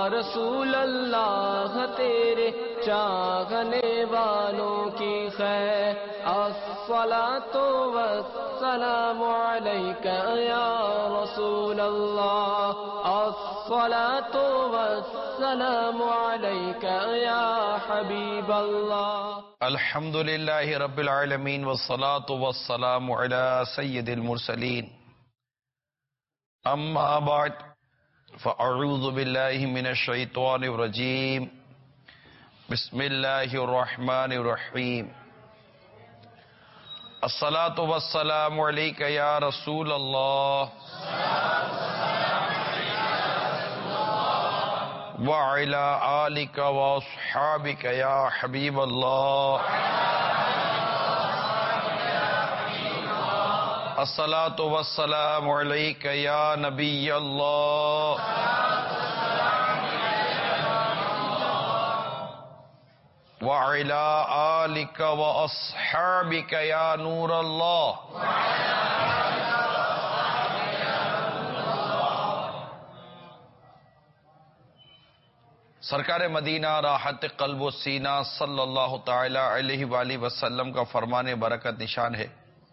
رسول اللہ تیرے چاہنے والوں کی خیر الصلاۃ والسلام علیک یا رسول اللہ الصلاۃ والسلام علیک یا حبیب اللہ الحمد للہ رب العالمین والصلاۃ والسلام علی سید المرسلین اما بعد فاعوذ باللہ من الشیطان الرجیم بسم اللہ الرحمن الرحیم الصلاۃ والسلام علیک یا رسول اللہ وعلی آلک واصحابک یا حبیب اللہ الصلاۃ والسلام علیک یا نبی اللہ وعلی آلک واصحابک یا نور اللہ سرکار مدینہ راحت قلب و سینہ صلی اللہ تعالی علیہ وآلہ وسلم کا فرمان برکت نشان ہے،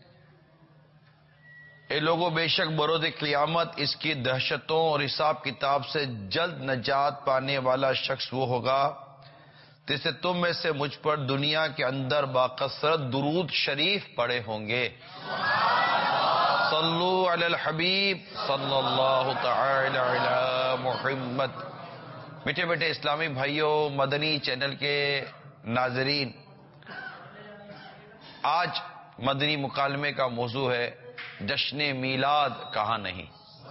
اے لوگوں بے شک بروز قیامت اس کی دہشتوں اور حساب کتاب سے جلد نجات پانے والا شخص وہ ہوگا جسے تم میں سے مجھ پر دنیا کے اندر باکثرت درود شریف پڑے ہوں گے۔ صلو علی الحبیب صلی اللہ تعالی علی محمد۔ میٹھے میٹھے اسلامی بھائیوں، مدنی چینل کے ناظرین، آج مدنی مکالمے کا موضوع ہے جشن میلاد کہاں نہیں۔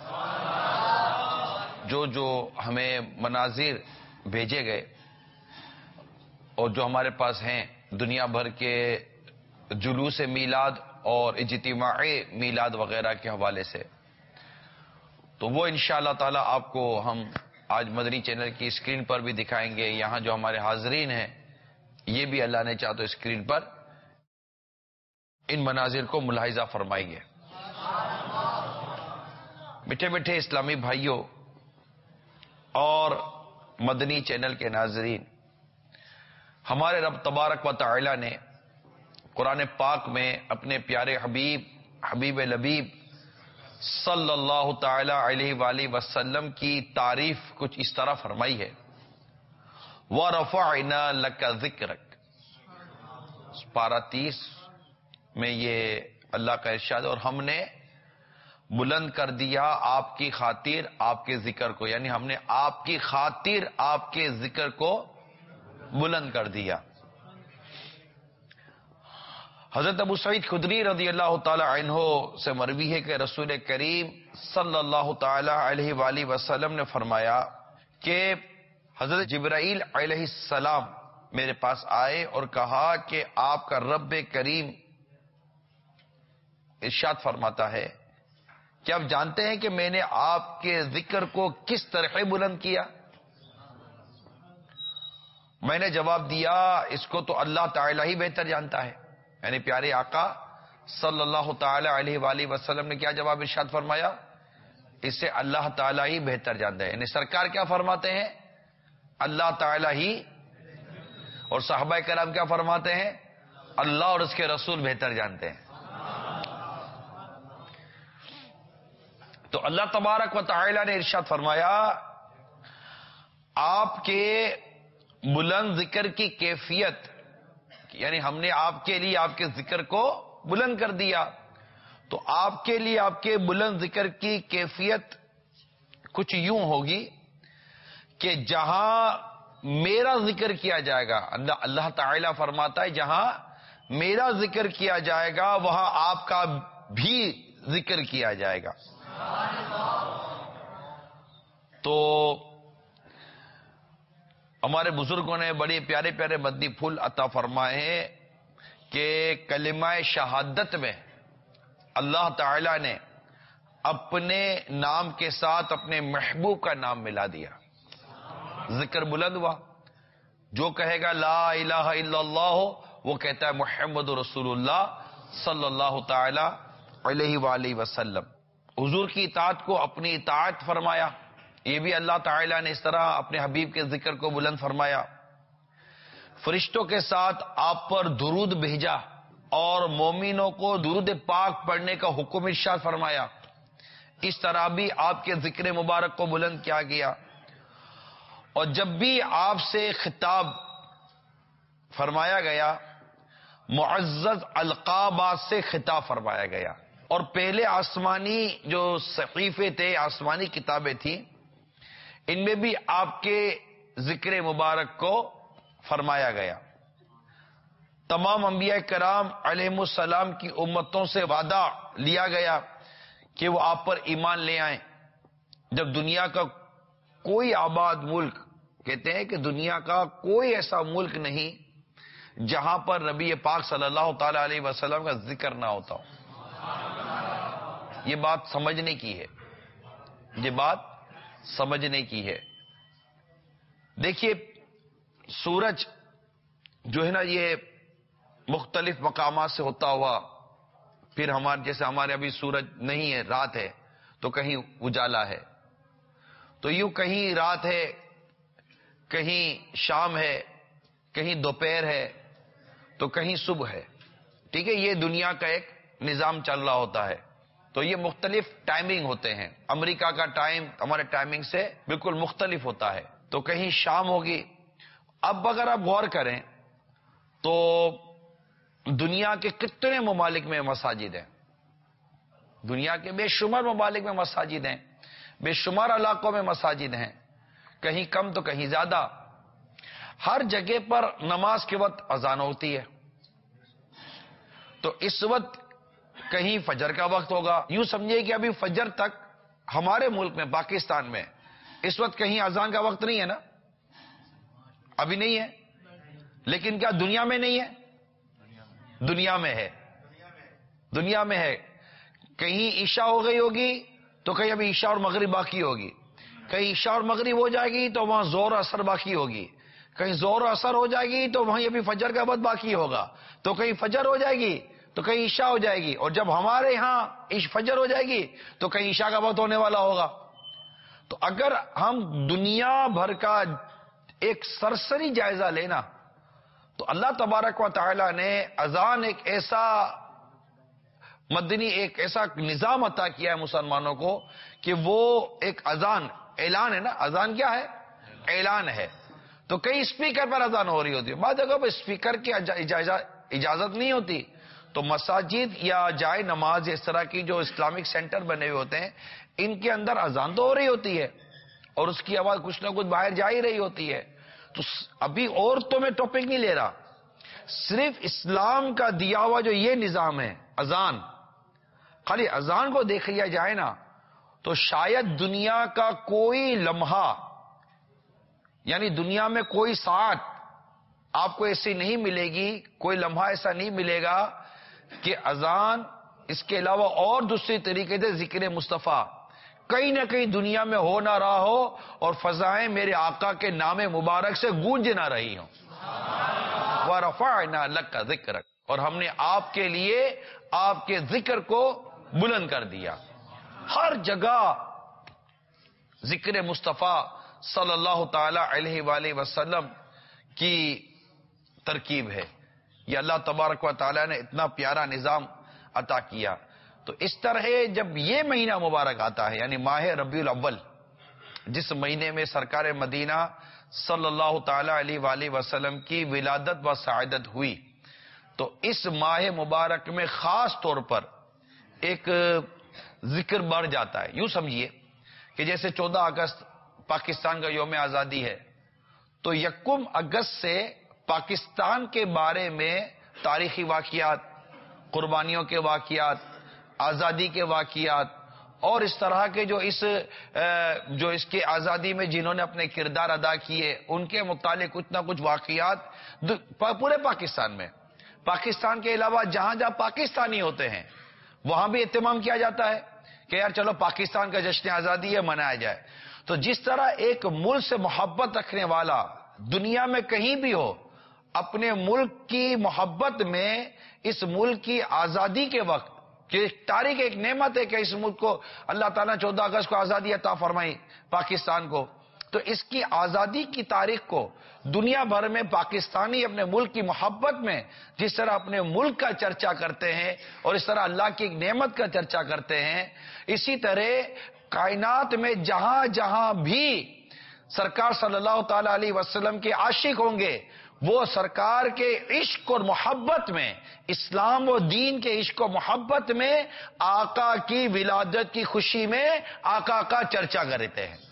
جو ہمیں مناظر بھیجے گئے اور جو ہمارے پاس ہیں دنیا بھر کے جلوس میلاد اور اجتماع میلاد وغیرہ کے حوالے سے، تو وہ انشاءاللہ تعالی آپ کو ہم آج مدنی چینل کی اسکرین پر بھی دکھائیں گے۔ یہاں جو ہمارے حاضرین ہیں یہ بھی اللہ نے چاہا تو اسکرین پر ان مناظر کو ملاحظہ فرمائیں گے۔ میٹھے میٹھے اسلامی بھائیوں اور مدنی چینل کے ناظرین، ہمارے رب تبارک و تعالی نے قرآن پاک میں اپنے پیارے حبیب لبیب صلی اللہ تعالی علیہ وآلہ وسلم کی تعریف کچھ اس طرح فرمائی ہے، وَرَفَعْنَا لَكَ ذِكْرَكَ۔ پارہ 30 میں یہ اللہ کا ارشاد ہے، اور ہم نے بلند کر دیا آپ کی خاطر آپ کے ذکر کو، یعنی ہم نے آپ کی خاطر آپ کے ذکر کو بلند کر دیا۔ حضرت ابو سعید خدری رضی اللہ تعالی عنہ سے مروی ہے کہ رسول کریم صلی اللہ تعالی علیہ وآلہ وسلم نے فرمایا کہ حضرت جبرائیل علیہ السلام میرے پاس آئے اور کہا کہ آپ کا رب کریم ارشاد فرماتا ہے کہ آپ جانتے ہیں کہ میں نے آپ کے ذکر کو کس طرح بلند کیا؟ میں نے جواب دیا اس کو تو اللہ تعالی ہی بہتر جانتا ہے، یعنی پیارے آقا صلی اللہ تعالی علیہ وآلہ وسلم نے کیا جواب ارشاد فرمایا؟ اسے اللہ تعالی ہی بہتر جانتا ہے، یعنی سرکار کیا فرماتے ہیں؟ اللہ تعالی ہی، اور صحابہ کرام کیا فرماتے ہیں؟ اللہ اور اس کے رسول بہتر جانتے ہیں۔ تو اللہ تبارک و تعالی نے ارشاد فرمایا آپ کے بلند ذکر کی کیفیت، یعنی ہم نے آپ کے لیے آپ کے ذکر کو بلند کر دیا، تو آپ کے لیے آپ کے بلند ذکر کی کیفیت کچھ یوں ہوگی کہ جہاں میرا ذکر کیا جائے گا، اللہ تعالیٰ فرماتا ہے جہاں میرا ذکر کیا جائے گا وہاں آپ کا بھی ذکر کیا جائے گا۔ تو ہمارے بزرگوں نے بڑے پیارے پیارے مدنی پھول عطا فرمائے ہیں کہ کلمہ شہادت میں اللہ تعالی نے اپنے نام کے ساتھ اپنے محبوب کا نام ملا دیا، ذکر بلند ہوا۔ جو کہے گا لا الہ الا اللہ وہ کہتا ہے محمد رسول اللہ صلی اللہ تعالی علیہ وآلہ وسلم۔ حضور کی اطاعت کو اپنی اطاعت فرمایا، یہ بھی اللہ تعالیٰ نے اس طرح اپنے حبیب کے ذکر کو بلند فرمایا، فرشتوں کے ساتھ آپ پر درود بھیجا اور مومنوں کو درود پاک پڑھنے کا حکم ارشاد فرمایا۔ اس طرح بھی آپ کے ذکر مبارک کو بلند کیا گیا، اور جب بھی آپ سے خطاب فرمایا گیا معزز القابات سے خطاب فرمایا گیا، اور پہلے آسمانی جو صحیفے تھے، آسمانی کتابیں تھیں، ان میں بھی آپ کے ذکر مبارک کو فرمایا گیا۔ تمام انبیاء کرام علیہم السلام کی امتوں سے وعدہ لیا گیا کہ وہ آپ پر ایمان لے آئیں۔ جب دنیا کا کوئی آباد ملک، کہتے ہیں کہ دنیا کا کوئی ایسا ملک نہیں جہاں پر نبی پاک صلی اللہ تعالی علیہ وسلم کا ذکر نہ ہوتا ہو۔ یہ بات سمجھنے کی ہے، یہ بات سمجھنے کی ہے۔ دیکھیے سورج جو ہے نا، یہ مختلف مقامات سے ہوتا ہوا، پھر جیسے ہمارے ابھی سورج نہیں ہے، رات ہے، تو کہیں اجالا ہے، تو یوں کہیں رات ہے، کہیں شام ہے، کہیں دوپہر ہے، تو کہیں صبح ہے، ٹھیک ہے۔ یہ دنیا کا ایک نظام چل رہا ہوتا ہے، تو یہ مختلف ٹائمنگ ہوتے ہیں۔ امریکہ کا ٹائم ہمارے ٹائمنگ سے بالکل مختلف ہوتا ہے، تو کہیں شام ہوگی۔ اب اگر آپ غور کریں تو دنیا کے کتنے ممالک میں مساجد ہیں، دنیا کے بے شمار ممالک میں مساجد ہیں، بے شمار علاقوں میں مساجد ہیں، کہیں کم تو کہیں زیادہ۔ ہر جگہ پر نماز کے وقت اذان ہوتی ہے، تو اس وقت کہیں فجر کا وقت ہوگا۔ یوں سمجھے کہ ابھی فجر تک ہمارے ملک میں، پاکستان میں اس وقت کہیں اذان کا وقت نہیں ہے نا، ابھی نہیں ہے، لیکن کیا دنیا میں نہیں ہے؟ دنیا میں ہے، دنیا میں ہے۔ کہیں عشاء ہو گئی ہوگی تو کہیں ابھی عشاء اور مغرب باقی ہوگی، کہیں عشاء اور مغرب ہو جائے گی تو وہاں زور اور اثر باقی ہوگی، کہیں زور اور اثر ہو جائے گی تو وہیں ابھی فجر کا وقت باقی ہوگا، تو کہیں فجر ہو جائے گی تو کہیں عشاء ہو جائے گی، اور جب ہمارے یہاں فجر ہو جائے گی تو کہیں عشاء کا وقت ہونے والا ہوگا۔ تو اگر ہم دنیا بھر کا ایک سرسری جائزہ لینا تو اللہ تبارک و تعالی نے اذان ایک ایسا مدنی، ایک ایسا نظام عطا کیا ہے مسلمانوں کو کہ وہ ایک اذان اعلان ہے نا۔ اذان کیا ہے؟ اعلان ہے۔ تو کئی اسپیکر پر اذان ہو رہی ہوتی ہے، بعض جگہ پر اسپیکر کی اجازت نہیں ہوتی، تو مساجد یا جائے نماز اس طرح کی جو اسلامک سینٹر بنے ہوئے ہوتے ہیں، ان کے اندر اذان تو ہو رہی ہوتی ہے اور اس کی آواز کچھ نہ کچھ باہر جا ہی رہی ہوتی ہے۔ تو ابھی اور تو میں ٹاپک نہیں لے رہا، صرف اسلام کا دیا ہوا جو یہ نظام ہے اذان، خالی اذان کو دیکھ لیا جائے نا تو شاید دنیا کا کوئی لمحہ، یعنی دنیا میں کوئی ساعت آپ کو ایسی نہیں ملے گی، کوئی لمحہ ایسا نہیں ملے گا کہ اذان اس کے علاوہ اور دوسری طریقے سے ذکر مصطفیٰ کہیں نہ کہیں دنیا میں ہو نہ رہا ہو اور فضائیں میرے آقا کے نام مبارک سے گونج نہ رہی ہوں۔ وَرَفَعْنَا لَكَ ذِكْرَكَ، اور ہم نے آپ کے لیے آپ کے ذکر کو بلند کر دیا۔ ہر جگہ ذکر مصطفیٰ صلی اللہ تعالی علیہ وآلہ وسلم کی ترکیب ہے۔ یہ اللہ تبارک و تعالی نے اتنا پیارا نظام عطا کیا۔ تو اس طرح جب یہ مہینہ مبارک آتا ہے، یعنی ماہ ربیع الاول، جس مہینے میں سرکار مدینہ صلی اللہ تعالی علیہ وآلہ وسلم کی ولادت و سعادت ہوئی، تو اس ماہ مبارک میں خاص طور پر ایک ذکر بڑھ جاتا ہے۔ یوں سمجھیے کہ جیسے 14 اگست پاکستان کا یوم آزادی ہے، تو 1 اگست سے پاکستان کے بارے میں تاریخی واقعات، قربانیوں کے واقعات، آزادی کے واقعات اور اس طرح کے جو اس کے آزادی میں جنہوں نے اپنے کردار ادا کیے، ان کے متعلق کچھ نہ کچھ واقعات پورے پاکستان میں، پاکستان کے علاوہ جہاں جہاں پاکستانی ہوتے ہیں وہاں بھی اہتمام کیا جاتا ہے کہ یار چلو پاکستان کا جشن آزادی ہے، منایا جائے۔ تو جس طرح ایک ملک سے محبت رکھنے والا دنیا میں کہیں بھی ہو، اپنے ملک کی محبت میں اس ملک کی آزادی کے وقت کہ تاریخ ایک نعمت ہے کہ اس ملک کو اللہ تعالیٰ نے 14 اگست کو آزادی عطا فرمائی پاکستان کو، تو اس کی آزادی کی تاریخ کو دنیا بھر میں پاکستانی اپنے ملک کی محبت میں جس طرح اپنے ملک کا چرچا کرتے ہیں اور اس طرح اللہ کی ایک نعمت کا چرچا کرتے ہیں، اسی طرح کائنات میں جہاں جہاں بھی سرکار صلی اللہ تعالی علیہ وسلم کے عاشق ہوں گے، وہ سرکار کے عشق اور محبت میں، اسلام و دین کے عشق و محبت میں، آقا کی ولادت کی خوشی میں آقا کا چرچا کرتے ہیں۔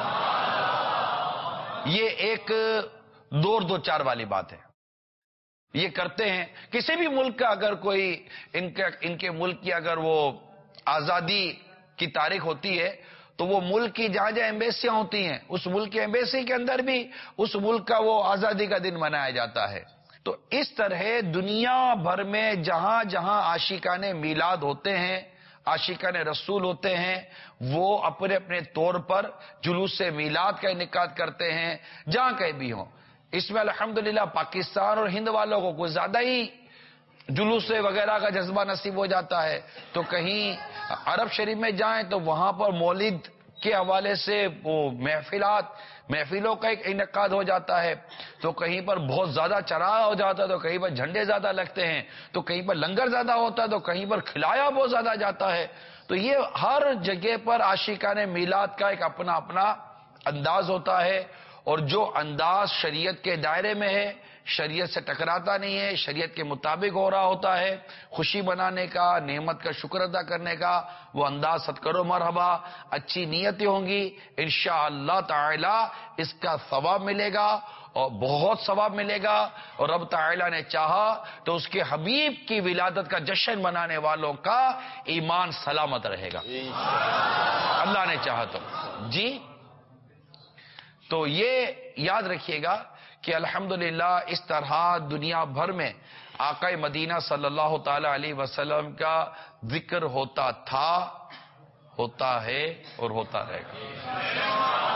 یہ ایک دو چار والی بات ہے، یہ کرتے ہیں۔ کسی بھی ملک کا اگر کوئی ان کے ملک کی اگر وہ آزادی کی تاریخ ہوتی ہے تو وہ ملک کی جہاں جہاں ایمبیسیاں ہوتی ہیں، اس ملک کی ایمبیسی کے اندر بھی اس ملک کا وہ آزادی کا دن منایا جاتا ہے۔ تو اس طرح دنیا بھر میں جہاں جہاں عاشقان میلاد ہوتے ہیں، عاشقان رسول ہوتے ہیں، وہ اپنے اپنے طور پر جلوس میلاد کا انعقاد کرتے ہیں، جہاں کہیں بھی ہوں۔ اس میں الحمدللہ پاکستان اور ہند والوں کو کچھ زیادہ ہی جلوس وغیرہ کا جذبہ نصیب ہو جاتا ہے، تو کہیں عرب شریف میں جائیں تو وہاں پر مولد کے حوالے سے وہ محفلوں کا ایک انعقاد ہو جاتا ہے، تو کہیں پر بہت زیادہ چراغ ہو جاتا ہے، تو کہیں پر جھنڈے زیادہ لگتے ہیں، تو کہیں پر لنگر زیادہ ہوتا ہے، تو کہیں پر کھلایا بہت زیادہ جاتا ہے۔ تو یہ ہر جگہ پر عاشقان میلاد کا ایک اپنا اپنا انداز ہوتا ہے، اور جو انداز شریعت کے دائرے میں ہے، شریعت سے ٹکراتا نہیں ہے، شریعت کے مطابق ہو رہا ہوتا ہے، خوشی منانے کا، نعمت کا شکر ادا کرنے کا وہ انداز صد کرو مرحبا، اچھی نیتیں ہوں گی، انشاءاللہ تعالی اس کا ثواب ملے گا اور بہت ثواب ملے گا، اور رب تعالی نے چاہا تو اس کے حبیب کی ولادت کا جشن منانے والوں کا ایمان سلامت رہے گا، اللہ نے چاہا تو۔ جی تو یہ یاد رکھیے گا کہ الحمدللہ اس طرح دنیا بھر میں آقا مدینہ صلی اللہ تعالی علیہ وسلم کا ذکر ہوتا تھا، ہوتا ہے اور ہوتا رہے گا۔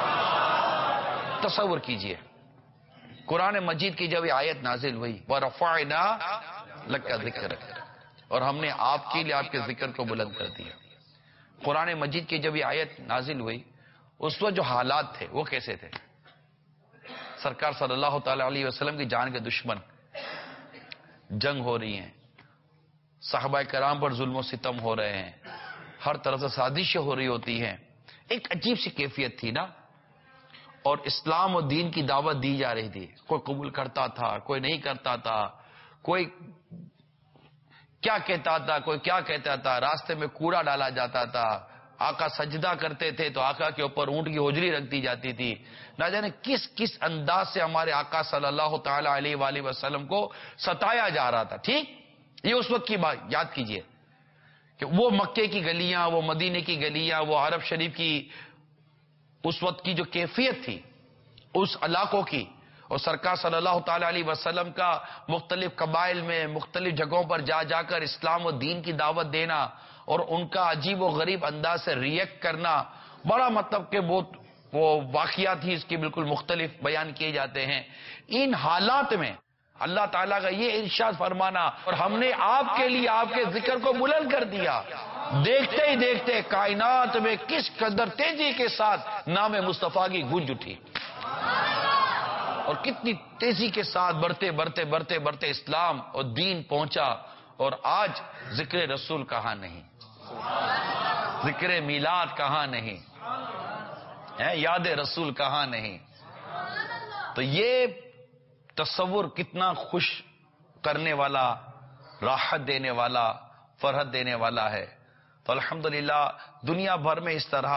تصور کیجئے قرآن مجید کی جب یہ آیت نازل ہوئی وَرَفَعْنَا لَكَ ذِكْرَكَ، اور ہم نے آپ کے لیے آپ کے ذکر کو بلند کر دیا۔ قرآن مجید کی جب یہ آیت نازل ہوئی اس وقت جو حالات تھے وہ کیسے تھے؟ سرکار صلی اللہ تعالی علیہ وسلم کی جان کے دشمن، جنگ ہو رہی ہیں، صحابہ کرام پر ظلم و ستم ہو رہے ہیں، ہر طرح سے سازشیں ہو رہی ہوتی ہیں، ایک عجیب سی کیفیت تھی نا، اور اسلام و دین کی دعوت دی جا رہی تھی، کوئی قبول کرتا تھا، کوئی نہیں کرتا تھا، کوئی کیا کہتا تھا، کوئی کیا کہتا تھا، راستے میں کوڑا ڈالا جاتا تھا، آقا سجدہ کرتے تھے تو آقا کے اوپر اونٹ کی ہوجری رکھ دی جاتی تھی، نہ جانے کس کس انداز سے ہمارے آقا صلی اللہ تعالی علیہ وآلہ وسلم کو ستایا جا رہا تھا۔ ٹھیک، یہ اس وقت کی بات یاد کیجئے کہ وہ مکے کی گلیاں، وہ مدینے کی گلیاں، وہ عرب شریف کی اس وقت کی جو کیفیت تھی اس علاقوں کی، اور سرکار صلی اللہ تعالی علیہ وسلم کا مختلف قبائل میں مختلف جگہوں پر جا جا کر اسلام و دین کی دعوت دینا اور ان کا عجیب و غریب انداز سے ریئیکٹ کرنا، بڑا مطلب کہ وہ واقعات ہی اس کے بالکل مختلف بیان کیے جاتے ہیں۔ ان حالات میں اللہ تعالیٰ کا یہ ارشاد فرمانا، اور ہم نے آپ کے لیے آپ کے ذکر کو بلند کر دیا، دیکھتے ہی دیکھتے کائنات میں کس قدر تیزی کے ساتھ نام مصطفیٰ کی گونج اٹھی، اور کتنی تیزی کے ساتھ بڑھتے بڑھتے بڑھتے بڑھتے اسلام اور دین پہنچا، اور آج ذکر رسول کہاں نہیں، ذکر میلاد کہاں نہیں، یاد رسول کہاں نہیں۔ تو یہ تصور کتنا خوش کرنے والا، راحت دینے والا، فرحت دینے والا ہے۔ تو الحمدللہ دنیا بھر میں اس طرح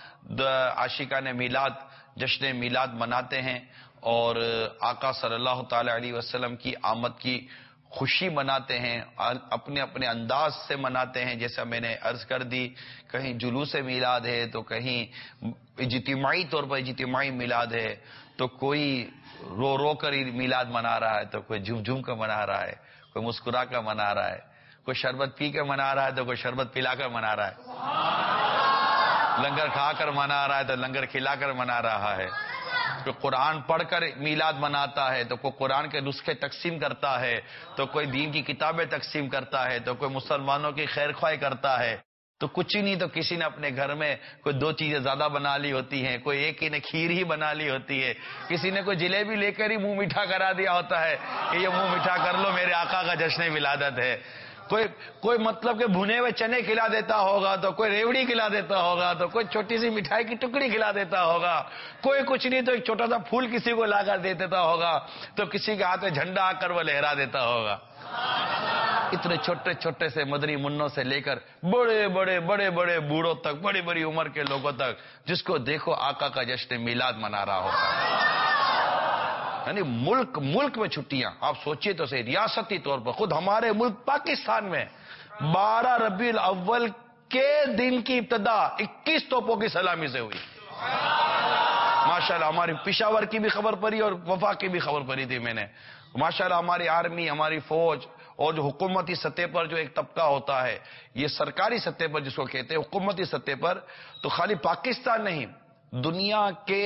عاشقان میلاد جشن میلاد مناتے ہیں، اور آقا صلی اللہ تعالی علیہ وسلم کی آمد کی خوشی مناتے ہیں، اپنے اپنے انداز سے مناتے ہیں۔ جیسا میں نے عرض کر دی، کہیں جلوس میلاد ہے، تو کہیں اجتماعی طور پر اجتماعی میلاد ہے، تو کوئی رو رو کر میلاد منا رہا ہے، تو کوئی جھوم جھوم کر منا رہا ہے، کوئی مسکرا کر منا رہا ہے، کوئی شربت پی کر منا رہا ہے تو کوئی شربت پلا کر منا رہا ہے، لنگر کھا کر منا رہا ہے تو لنگر کھلا کر منا رہا ہے۔ کوئی قرآن پڑھ کر میلاد مناتا ہے، تو کوئی قرآن کے نسخے تقسیم کرتا ہے، تو کوئی دین کی کتابیں تقسیم کرتا ہے، تو کوئی مسلمانوں کی خیر خواہی کرتا ہے. تو کچھ ہی نہیں تو کسی نے اپنے گھر میں کوئی 2 چیزیں زیادہ بنا لی ہوتی ہیں، کوئی ایک ہی نے کھیر ہی بنا لی ہوتی ہے، کسی نے کوئی جلیبی لے کر ہی منہ میٹھا کرا دیا ہوتا ہے کہ یہ منہ میٹھا کر لو، میرے آقا کا جشن ولادت ہے. کوئی مطلب کہ بھنے ہوئے چنے کھلا دیتا ہوگا، تو کوئی ریوڑی کھلا دیتا ہوگا، تو کوئی چھوٹی سی مٹھائی کی ٹکڑی کھلا دیتا ہوگا، کوئی کچھ نہیں تو ایک چھوٹا سا پھول کسی کو لا کر دے دیتا ہوگا، تو کسی کے ہاتھ میں جھنڈا آ کر وہ لہرا دیتا ہوگا. اتنے چھوٹے چھوٹے سے مدنی منوں سے لے کر بڑے بڑے بڑے بڑے بوڑھوں تک، بڑی بڑی عمر کے لوگوں تک، جس کو دیکھو آقا کا جشن میلاد منا رہا ہوتا ہے. یعنی ملک میں چھٹیاں. آپ سوچئے تو صحیح، ریاستی طور پر خود ہمارے ملک پاکستان میں 12 ربیع الاول کے دن کی ابتدا 21 توپوں کی سلامی سے ہوئی. ماشاءاللہ ہماری پشاور کی بھی خبر پڑی اور وفاق کی بھی خبر پڑی تھی میں نے. ماشاءاللہ ہماری آرمی، ہماری فوج اور جو حکومتی سطح پر جو ایک طبقہ ہوتا ہے، یہ سرکاری سطح پر جس کو کہتے ہیں حکومتی سطح پر، تو خالی پاکستان نہیں، دنیا کے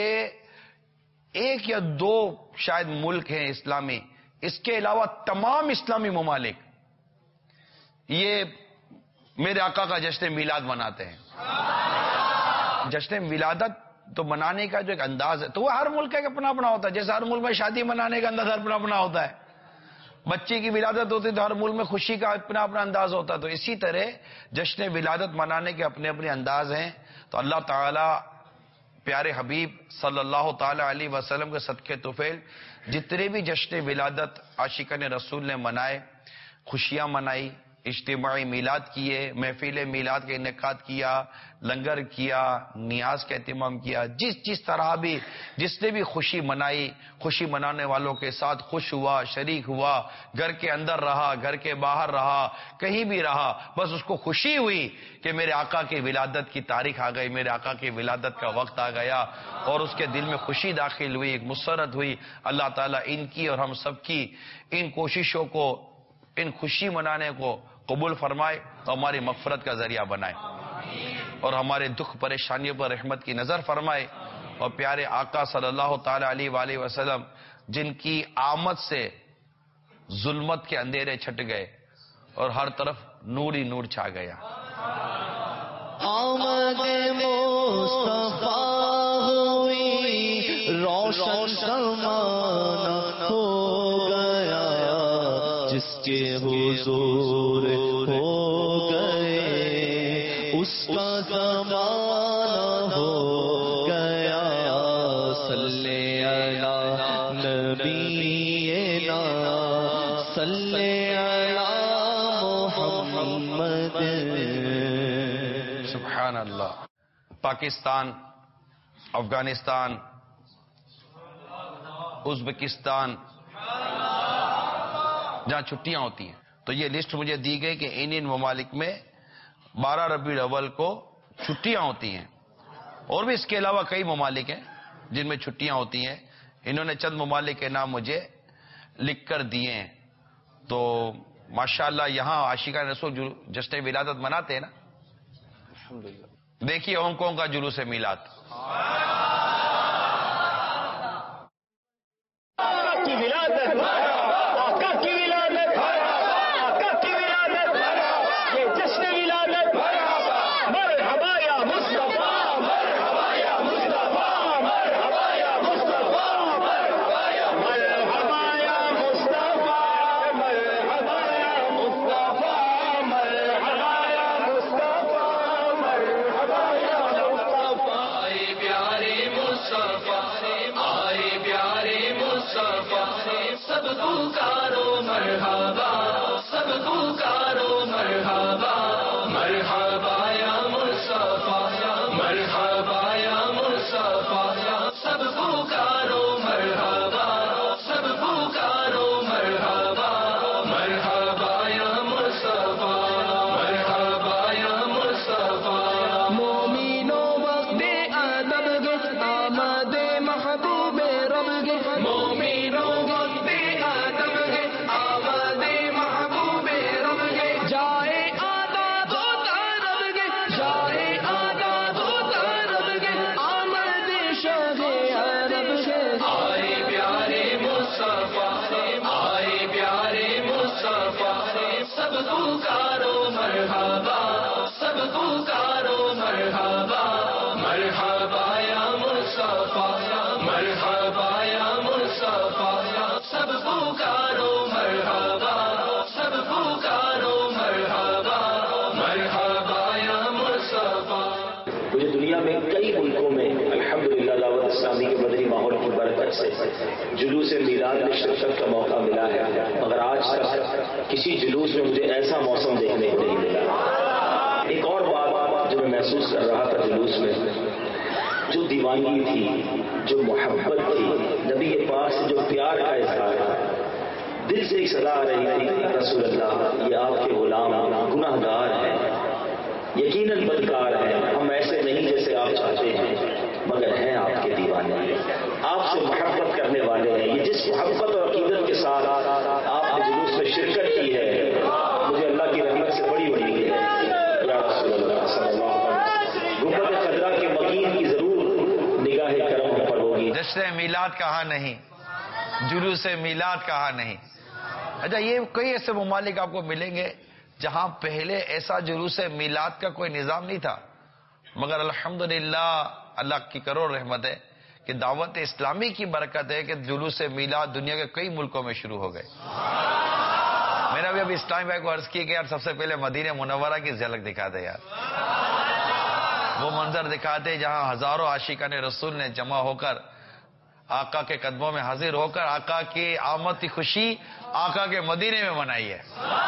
1 یا 2 شاید ملک ہیں اسلامی، اس کے علاوہ تمام اسلامی ممالک یہ میرے آقا کا جشن میلاد مناتے ہیں. جشن ولادت تو منانے کا جو ایک انداز ہے، تو وہ ہر ملک کا اپنا اپنا ہوتا ہے. جیسے ہر ملک میں شادی منانے کا انداز اپنا اپنا ہوتا ہے، بچے کی ولادت ہوتی ہے تو ہر ملک میں خوشی کا اپنا اپنا انداز ہوتا ہے. تو اسی طرح جشن ولادت منانے کے اپنے اپنے انداز ہیں. تو اللہ تعالی پیارے حبیب صلی اللہ تعالی علیہ وسلم کے صدقے طفیل جتنے بھی جشن ولادت عاشقان رسول نے منائے، خوشیاں منائی، اجتماعی میلاد کیے، محفل میلاد کا انعقاد کیا، لنگر کیا، نیاز کا اہتمام کیا، جس طرح بھی جس نے بھی خوشی منائی، خوشی منانے والوں کے ساتھ خوش ہوا، شریک ہوا، گھر کے اندر رہا، گھر کے باہر رہا، کہیں بھی رہا، بس اس کو خوشی ہوئی کہ میرے آقا کی ولادت کی تاریخ آ گئی، میرے آقا کی ولادت کا وقت آ گیا، اور اس کے دل میں خوشی داخل ہوئی، ایک مسرت ہوئی. اللہ تعالیٰ ان کی اور ہم سب کی ان کوششوں کو، ان خوشی منانے کو قبول فرمائے اور ہماری مغفرت کا ذریعہ بنائے، اور ہمارے دکھ پریشانیوں پر رحمت کی نظر فرمائے. اور پیارے آقا صلی اللہ تعالی علیہ وآلہ وسلم جن کی آمد سے ظلمت کے اندھیرے چھٹ گئے اور ہر طرف نور ہی نور چھا گیا. آمد مصطفیٰ ہوئی، روشن زمانہ ہو گیا، جس کے حضور ہو گئے اس کا زمانہ ہو گیا. صلی علی نبینا صلی علی محمد. سبحان اللہ. پاکستان، افغانستان، ازبکستان جہاں چھٹیاں ہوتی ہیں، تو یہ لسٹ مجھے دی گئی کہ ان ممالک میں 12 ربیع الاول کو چھٹیاں ہوتی ہیں. اور بھی اس کے علاوہ کئی ممالک ہیں جن میں چھٹیاں ہوتی ہیں. انہوں نے چند ممالک کے نام مجھے لکھ کر دیے ہیں. تو ماشاءاللہ یہاں عاشقان رسول جشن ولادت مناتے ہیں نا. دیکھیے ہانگ کانگ کا جلوس میلاد، پکارو مرحبا، سب پکارو مرحبا، مرحبا یا مصطفیٰ، مرحبا یا مصطفیٰ، سب پکارو مرحبا، سب پکارو مرحبا، مرحبا یا مصطفیٰ۔ مجھے دنیا میں کئی ملکوں میں الحمدللہ دعوت اسلامی کے مدنی ماحول کی برکت سے جلوس میلاد میں شرکت کا موقع ملا ہے، مگر آج تک کسی جلوس میں مجھے ایسا موسم دیکھنے کو نہیں ملا۔ ایک اور بات جو میں محسوس کر رہا تھا جلوس میں، جو دیوانگی تھی، جو محبت تھی، نبی پاک سے جو پیار کا اظہار تھا، دل سے ایک صدا آ رہی تھی، رسول اللہ یہ آپ کے غلام گناہ گار ہیں، یقیناً بدکار ہیں، ہم ایسے نہیں جیسے آپ چاہتے ہیں، مگر ہیں آپ کے دیوانے، آپ سے محبت کرنے والے ہیں۔ یہ جس محبت اور عقیدت کے ساتھ آپ نے جلوس میں شرکت کی ہے، مجھے اللہ کی رحمت سے بڑی امید ہے۔ یا رسول اللہ صلی اللہ علیہ وسلم، گنبد خضرا کے مکین کی ضرور نگاہ کرم ہم پر ہوگی۔ جشن میلاد کہاں نہیں، جلوس میلاد کہاں نہیں۔ اچھا، یہ کئی ایسے ممالک آپ کو ملیں گے جہاں پہلے ایسا جلوس میلاد کا کوئی نظام نہیں تھا، مگر الحمدللہ اللہ کی کروڑ رحمت ہے کہ دعوت اسلامی کی برکت ہے کہ جلوس میلاد دنیا کے کئی ملکوں میں شروع ہو گئے۔ میرا بھی ابھی اسلام بھائی کو عرض کی کہ یار سب سے پہلے مدینہ منورہ کی جھلک دکھا دے یار، وہ منظر دکھاتے جہاں ہزاروں عاشقان رسول نے جمع ہو کر آقا کے قدموں میں حاضر ہو کر آقا کی آمد کی خوشی آقا کے مدینے میں منائی ہے،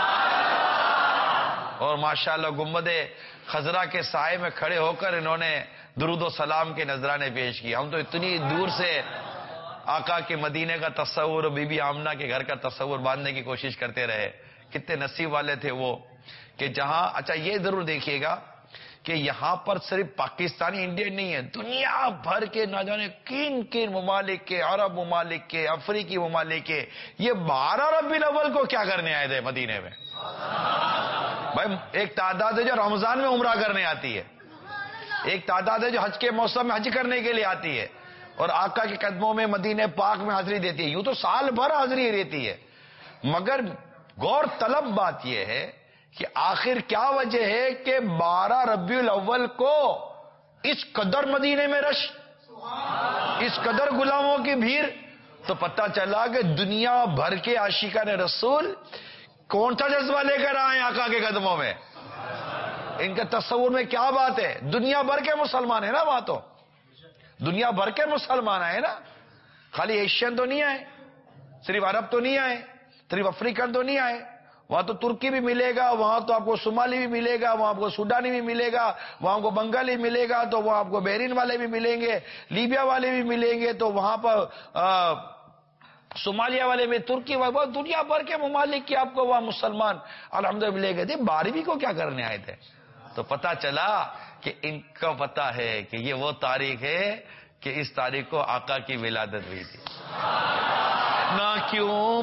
اور ماشاءاللہ گنبد خضرا کے سائے میں کھڑے ہو کر انہوں نے درود و سلام کے نذرانے پیش کیے۔ ہم تو اتنی دور سے آقا کے مدینے کا تصور، بی بی آمنہ کے گھر کا تصور باندھنے کی کوشش کرتے رہے۔ کتنے نصیب والے تھے وہ کہ جہاں، اچھا یہ ضرور دیکھیے گا کہ یہاں پر صرف پاکستانی انڈین نہیں ہے، دنیا بھر کے نہ جانے کن کن ممالک کے، عرب ممالک کے، افریقی ممالک کے، یہ 12 ربیع الاول کو کیا کرنے آئے تھے مدینے میں؟ بھائی ایک تعداد ہے جو رمضان میں عمرہ کرنے آتی ہے، ایک تعداد ہے جو حج کے موسم میں حج کرنے کے لیے آتی ہے اور آقا کے قدموں میں مدینہ پاک میں حاضری دیتی ہے۔ یوں تو سال بھر حاضری رہتی ہے، مگر غور طلب بات یہ ہے کہ آخر کیا وجہ ہے کہ 12 ربیع الاول کو اس قدر مدینے میں رش، اس قدر غلاموں کی بھیڑ؟ تو پتہ چلا کہ دنیا بھر کے عاشقان رسول کون سا جذبہ لے کر آئے آقا کے قدموں میں؟ ان کے تصور میں کیا بات ہے؟ دنیا بھر کے مسلمان ہیں نا، وہاں تو دنیا بھر کے مسلمان آئے نا، خالی ایشین تو نہیں آئے، صرف عرب تو نہیں آئے، صرف افریقن تو نہیں آئے، وہاں تو ترکی بھی ملے گا، وہاں تو آپ کو صومالی بھی ملے گا، وہاں آپ کو سوڈانی بھی ملے گا، وہاں آپ کو بنگالی ملے گا، تو وہاں آپ کو بحرین والے بھی ملیں گے، لیبیا والے بھی ملیں گے، تو وہاں پر صومالیہ والے میں، ترکی والے، دنیا بھر کے ممالک کے آپ کو وہاں مسلمان الحمدللہ ملے گئے تھے۔ 12ویں کو کیا کرنے آئے تھے؟ تو پتہ چلا کہ ان کو پتہ ہے کہ یہ وہ تاریخ ہے کہ اس تاریخ کو آقا کی ولادت ہوئی تھی۔ نہ کیوں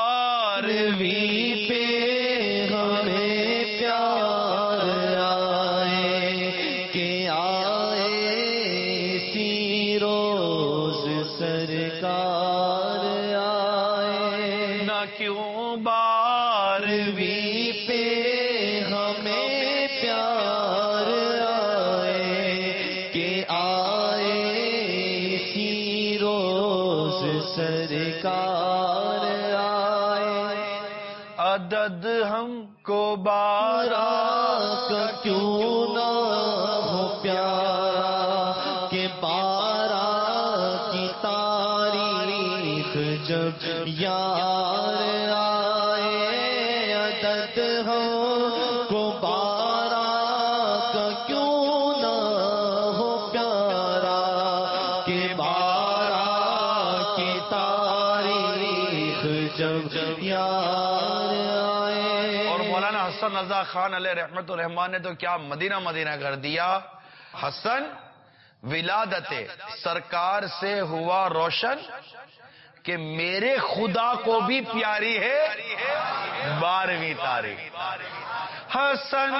12ویں پہ ہمیں پیار آئے کہ آئے اسی روز سرکار آئے، نہ کیوں 12ویں پہ ہمیں پیار آئے کہ آئے اسی روز سرکار آئے، عدد ہم کو 12 کا کیوں نہ ہو پیارا کہ 12 کی تاریخ جب یار آئے، عدد ہم کو 12 کا کیوں نہ ہو پیارا کہ 12 کی تاریخ جب یار آئے۔ اور مولانا حسن رضا خان علیہ رحمت الرحمان نے تو کیا مدینہ مدینہ کر دیا۔ حسن ولادت سرکار سے ہوا روشن کہ میرے خدا کو بھی پیاری ہے 12ویں تاریخ۔ حسن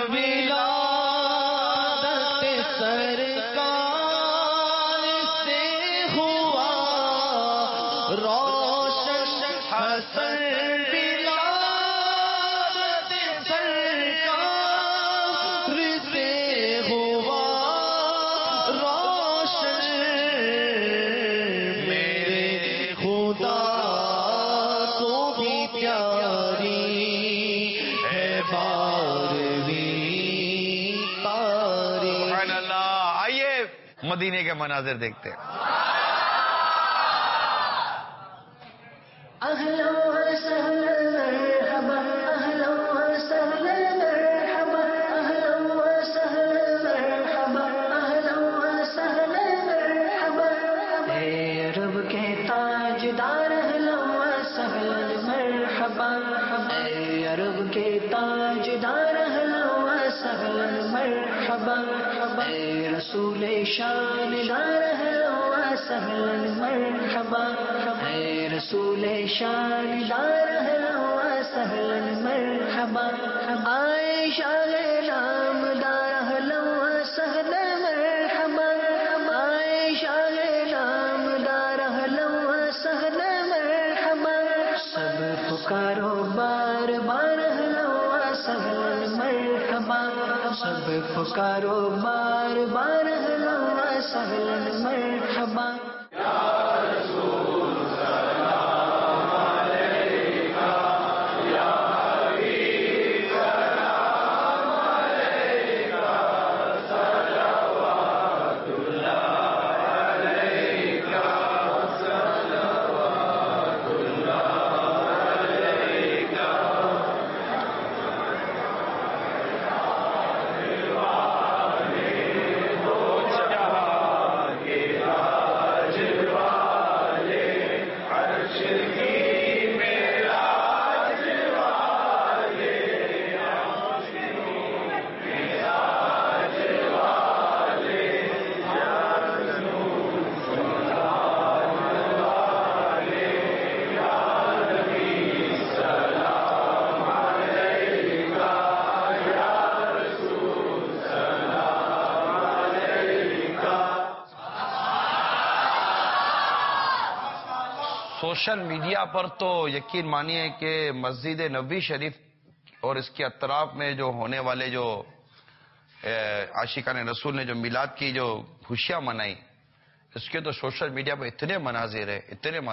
ولادت سرکار سے ہوا روشن، حسن ولادت مدینے کے مناظر دیکھتے ہیں. رسول شان دار اهلا وسهلا مرحبا رسول شان دار اهلا وسهلا مرحبا عائشہ نام دار اهلا وسهلا مرحبا عائشہ نام دار اهلا وسهلا مرحبا سب پکارو بار بار اهلا وسهلا مرحبا سب پکارو بار بار اهلا وسهلا مرحبا سوشل میڈیا پر تو یقین مانیے کہ مسجد نبوی شریف اور اس کے اطراف میں جو ہونے والے جو عاشقان رسول نے جو میلاد کی جو خوشیاں منائی، اس کے تو سوشل میڈیا پر اتنے مناظر ہیں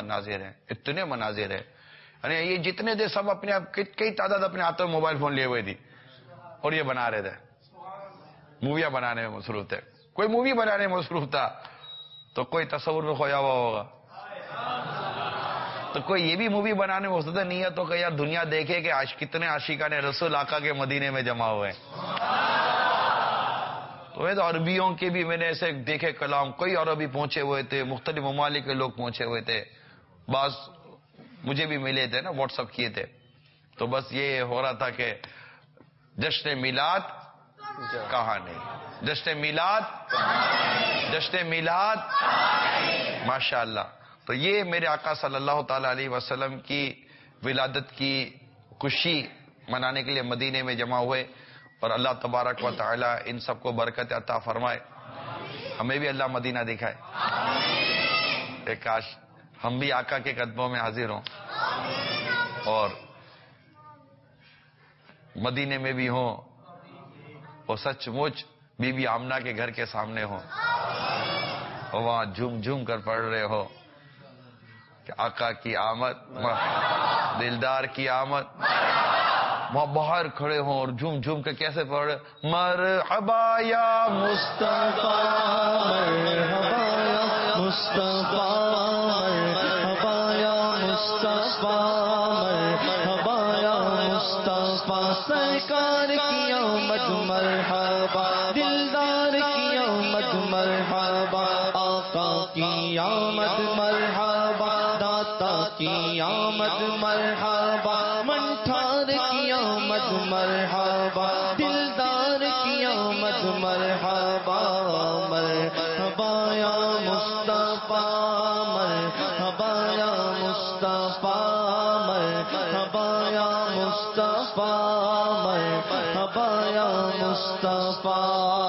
یعنی یہ جتنے تھے سب اپنے کئی تعداد اپنے ہاتھوں میں موبائل فون لیے ہوئے تھی اور یہ بنا رہے تھے، موویاں بنانے میں مصروف تھے. کوئی مووی بنانے میں مصروف تھا تو کوئی تصور میں کھویا ہوا ہوگا، تو کوئی یہ بھی مووی بنانے میں ہوتا نہیں ہے تو کہ یار دنیا دیکھے کہ کتنے عاشقان رسول آقا کے مدینے میں جمع ہوئے. تو عربیوں کے بھی میں نے ایسے دیکھے کلام، کئی عربی پہنچے ہوئے تھے، مختلف ممالک کے لوگ پہنچے ہوئے تھے، بعض مجھے بھی ملے تھے نا، واٹس اپ کیے تھے. تو بس یہ ہو رہا تھا کہ جشن میلاد کہاں نہیں، جشن میلاد ماشاء اللہ. تو یہ میرے آقا صلی اللہ تعالی علیہ وسلم کی ولادت کی خوشی منانے کے لیے مدینے میں جمع ہوئے، اور اللہ تبارک و تعالی ان سب کو برکت عطا فرمائے. ہمیں بھی اللہ مدینہ دکھائے. کاش ہم بھی آقا کے قدموں میں حاضر ہوں اور مدینے میں بھی ہوں اور سچ مچ بی بی آمنہ کے گھر کے سامنے ہوں اور وہاں جھوم جھوم کر پڑھ رہے ہو کہ آقا کی آمد، دلدار کی آمد. وہاں باہر کھڑے ہوں اور جھوم جھوم کے کیسے پڑھ رہے، مرحبا یا مصطفیٰ، مرحبا یا مصطفیٰ، مرحبا یا مصطفیٰ، مرحبا یا مصطفیٰ. سرکار کی آمد مرحبا، دلدار کی آمد مرحبا، آقا کی آمد مرحبا، داتا کی آمد مرحبا، منٹھار کی آمد مرحبا، دلدار کی آمد مرحبا. مرحبا یا مصطفیٰ، مرحبا یا مصطفیٰ، مرحبا یا مصطفیٰ، مرحبا یا مصطفیٰ.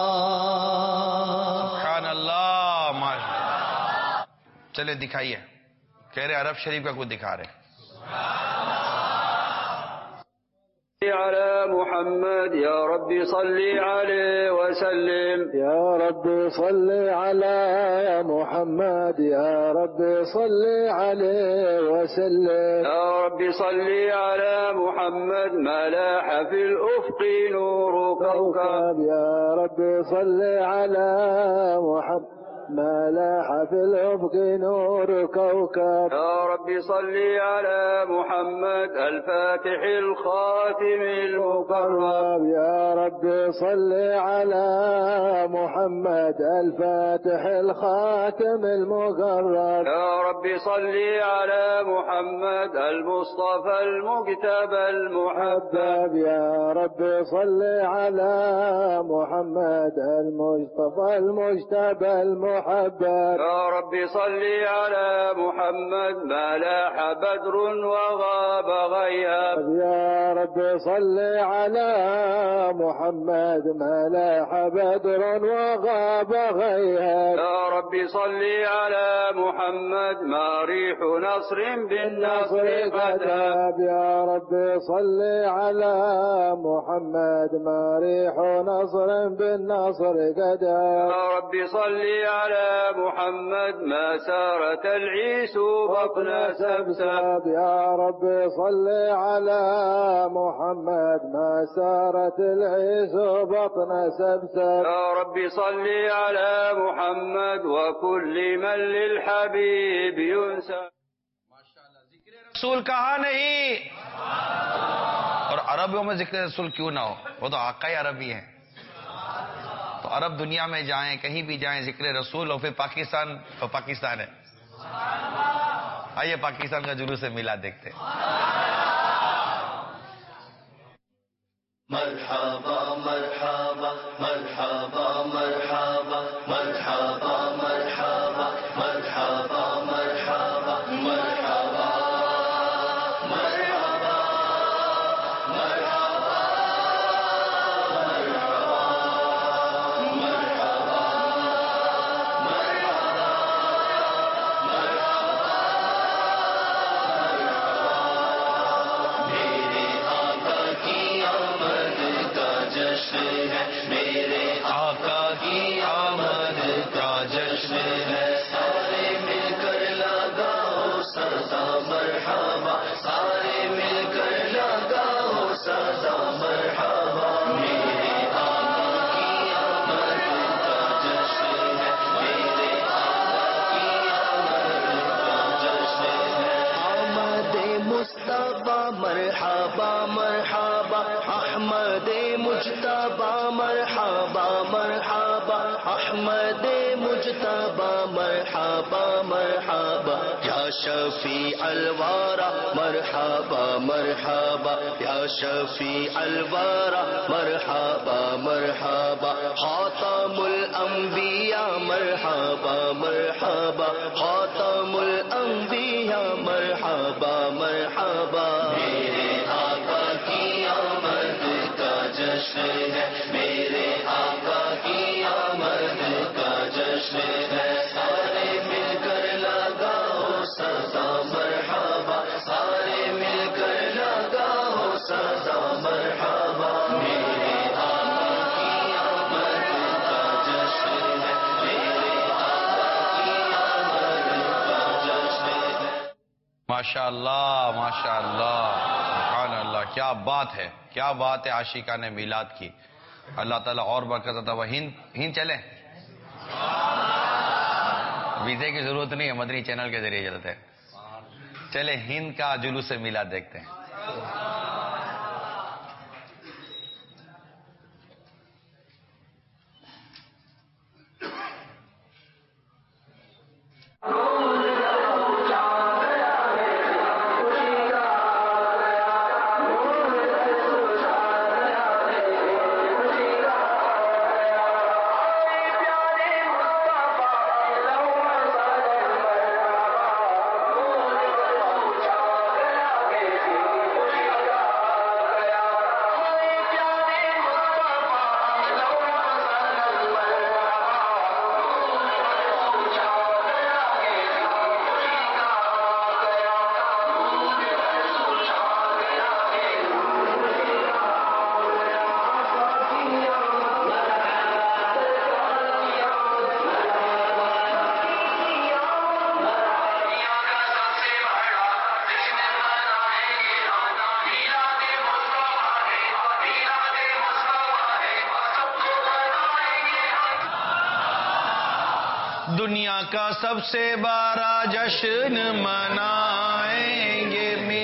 سبحان اللہ. چلے دکھائیے، کہہ رہے عرب شریف کا کچھ دکھا رہے. على محمد يا رب صل عليه وسلم، يا رب صل على محمد، يا رب صل عليه وسلم، يا رب صل على محمد ما لاح في الأفق نور كوكب، يا رب صل على محمد. ما لاح في الأفق نور كوكب. يا رب صل على محمد الفاتح الخاتم المقرب. يا رب صل على محمد الفاتح الخاتم المقرب. يا رب صل على محمد المصطفى المجتبى المحبب. يا رب صل على محمد المصطفى المجتبى المحبب. يا رب صل على محمد ما لاح بدر وغاب غياب. يا رب صل على محمد ما لاح بدر وغاب غياب. يا رب صل على محمد ما ريح نصر بالنصر كتب. يا رب صل على محمد ما ريح نصر بالنصر كتب. يا رب صل على محمد ما سارت العيس بطن سبسب. يا رب صل على محمد ما سارت العيس بطن سبسب. يا رب صل على محمد وكل من للحبيب ينسب. رسول کہا نہیں، اور عربوں میں ذکر رسول کیوں نہ ہو، وہ تو آقا ہی عربی ہیں. تو عرب دنیا میں جائیں، کہیں بھی جائیں، ذکر رسول. اور پھر پاکستان تو پاکستان ہے. آئیے پاکستان کا جلوس میلاد دیکھتے ہیں. مرحبا مرحبا مرحبا مرحبا مرحبا مرحبا مرحبا مرحبا مرحبا مرحبا مرحبا احمد مجتبی مرحبا مرحبا احمد مجتبی مرحبا مرحبا یا شفیع الورى مرحبا مرحبا یا شفیع الورى مرحبا مرحبا خاتم الانبیاء مرحبا مرحبا خاتم الانبیاء مرحبا مرحبا. میرے آقا کی آمد کا جشن ہے، میرے آقا کی آمد کا جشن ہے. سارے مل کر لگاؤ سزا مرحبا، سارے مل کر لگاؤ سزا مرحبا. میرے آقا کی آمد کا جشن ہے، میرے آقا کی آمد کا جشن ہے. ماشاء اللہ ماشاء اللہ سبحان اللہ. کیا بات ہے، کیا بات ہے عاشقان میلاد کی. اللہ تعالیٰ اور برکت عطا. وہ ہند چلیں، ویزے کی ضرورت نہیں ہے، مدنی چینل کے ذریعے چلتے ہیں. چلے ہند کا جلوس میلاد دیکھتے ہیں. خوشی آقا سب سے بڑا جشن منائیں گے،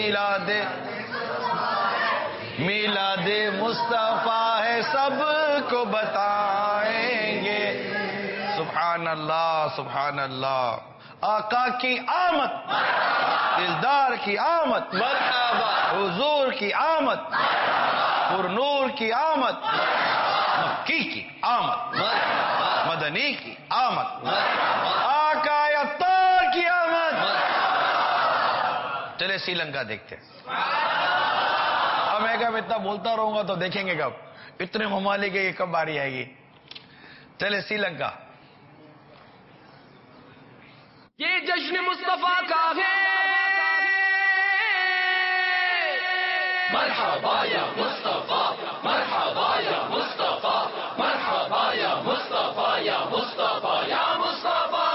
میلاد مصطفیٰ ہے سب کو بتائیں گے۔ سبحان اللہ سبحان اللہ۔ آقا کی آمد، دلدار کی آمد، مرحبا حضور کی آمد، پر نور کی آمد، مکی کی آمد، مدنی کی آمد، آقا عطار کی آمد۔ چلے سری لنکا دیکھتے ہیں۔ اب میں کب اتنا بولتا رہوں گا تو دیکھیں گے کب اتنے ممالک کے کب باری آئے گی۔ چلے سری لنکا۔ یہ جشن مصطفیٰ کا ہے، مرحبا یا مصطفیٰ، مرحبا یا مصطفیٰ، مرحبا یا مصطفیٰ یا مصطفیٰ یا مصطفیٰ۔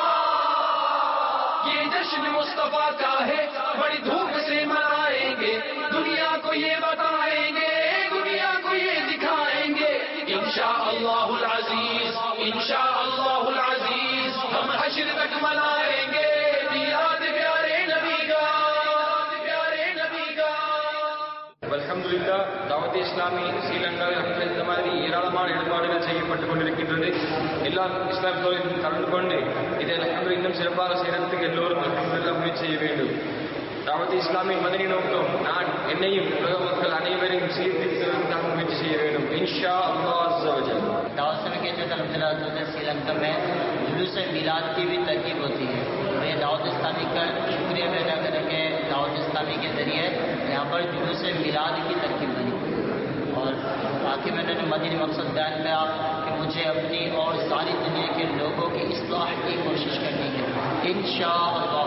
یہ جشن مصطفیٰ کا ہے، بڑی دھوم سے منائیں گے، دنیا کو یہ بتائیں گے، دنیا کو یہ دکھائیں گے، انشاءاللہ العزیز، انشاءاللہ العزیز، ہم حشر تک منائیں گے میلاد پیارے نبی کا، پیارے نبی کا۔ அல்ஹம்துலில்லா தாவத் இஸ்லாமி ஸ்ரீலங்காவில் இந்த மாதிரி ஏராளமான ஏற்பாடுகள் செய்யப்பட்டுக் கொண்டிருக்கின்றது. எல்லாம் இஸ்லாம் தோழிலும் கலந்து கொண்டு இதை அல்ஹம்துலில்லாஹ் இன்னும் சிறப்பாக செய்யறதுக்கு எல்லோரும் அல்ஹம்துலில்லாஹ் முயற்சி செய்ய வேண்டும். தாவத் இஸ்லாமின் மதனி நோக்கம் நான் என்னையும் உலக மக்கள் அனைவரையும் சீர்திருத்தம் முயற்சி செய்ய வேண்டும் இன்ஷா அல்லாஹ் அஸ்ஸ வஜல். दावत समय के जो तलबलात होते हैं श्रीलंका में जुलूस मिलाद की भी तरकीब होती है। तो ये दावत इस्लामी का शुक्रिया अदा करेंगे, दावत इस्लामी के ज़रिए यहाँ पर जुलूस मिलाद की तरकीब बनी। और बाकी मैंने मदीनी मकसद बयान किया कि मुझे अपनी और सारी दुनिया के लोगों की इस्लाह की कोशिश करनी है इंशाअल्लाह।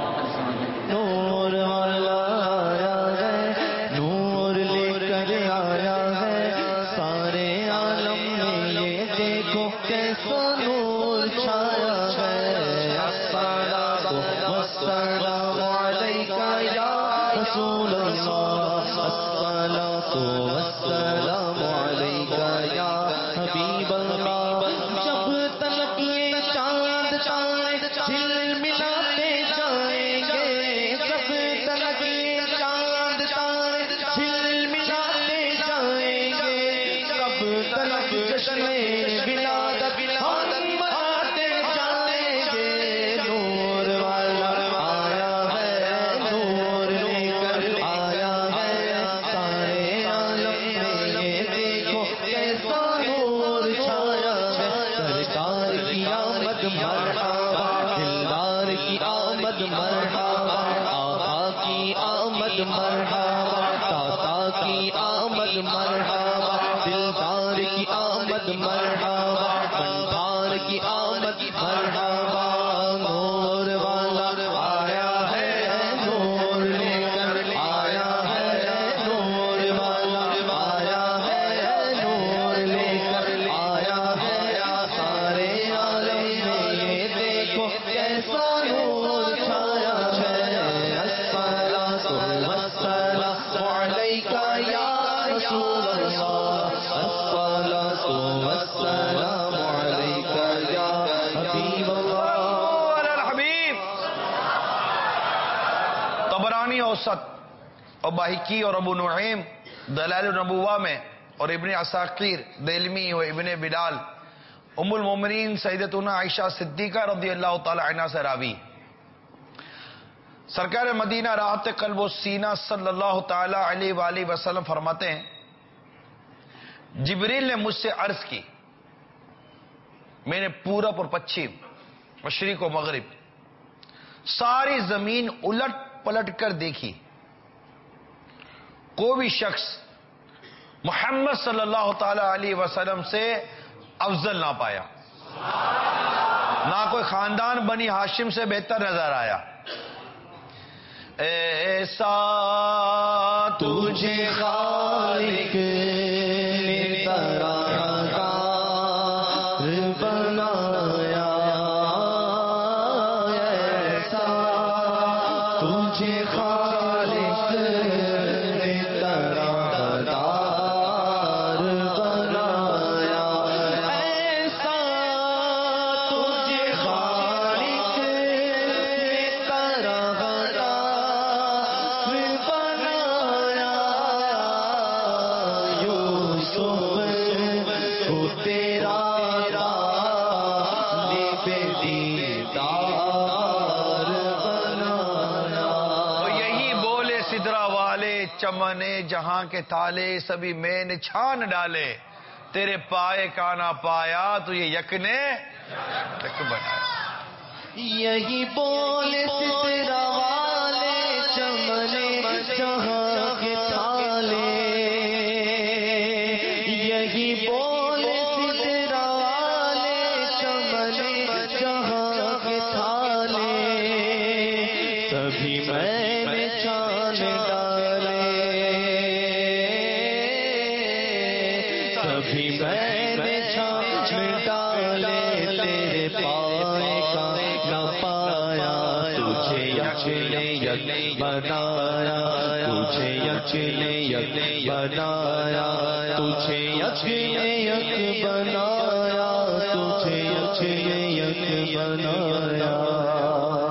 नूर वाला आया है, नूर लेकर आया है, सारे आलम में ये देखो कैसा नूर छाया है। अस्सलातु वस्सलामु अलैका या रसूल अल्लाह, अस्सलातु वस्सलामु अलैका या हबीब अल्लाह। जब तलक ये चांद तारे झिलमिलाते जाएंगे, जब तलक ये चांद तारे झिलमिलाते जाएंगे, तब तलक जश्न विलादत हम मनाते जाएंगे। नूर वाला आया है, नूर लेकर आया है, सारे आलम में ये देखो कैसा नूर छाया है। सरकार की आमद मरहबा, दिलदार की आमद मरहबा, आका की आमद मरहबा, ताता की आमद मरहबा, दिलदार की आमद मरहबा, पंडार की आमद मरहबा। नूर वाला आया है, नूर लेकर आया है, नूर वाला आया है, नूर लेकर आया है, सारे आलम में ये देखो कैसा नूर छाया है। अस्सलातु वस्सलामु अलैका या रसूल अल्लाह, अस्सलातु वस्सलामु अलैका या हबीब अल्लाह। हबीब। तबरानी औसत और बाहिकी और अबू नुईम दलाइल नबुवा में और इब्न असाकिर दिलमी व इब्न बिलाल उम्मुल मोमिनीन सैयदतुना आयशा सिद्दीका रज़ियल्लाहु ताला अन्हा से रावी। सरकार मदीना राहत कल्ब व सीना सल्लल्लाहु ताला अलैहि वसल्लम फरमाते हैं, जिब्रील ने मुझसे अर्ज की, मैंने पूरब और पश्चिम, मशरिक और मगरिब सारी जमीन उलट पलट कर देखी, कोई भी शख्स मोहम्मद सल्लल्लाहु ताला अलैहि वसल्लम से अफजल ना पाया, ना कोई खानदान बनी हाशिम से बेहतर नजर आया। ऐसा तुझे खालिक ने तराहदार बनाया, ऐसा तुझे खालिक ने तराहदार बनाया, ऐसा तुझे खालिक سدرا والے چمنے جہاں کے تالے سبھی میں نے چھان ڈالے تیرے پائے کا نہ پایا تو یہ یک نے یک بنایا یہی بول سدرا والے چمنے جہاں کے تالے یہی بول سدرا والے چمنے جہاں کے تالے سبھی میں نے چھان ڈالے سبھی میں نے چھان ڈالے تیرے پائے کا نہ پایا تجھے یک نے یک بنایا تجھے یک نے یک بنایا تجھے یک نے یک بنایا تجھے یک نے یک بنایا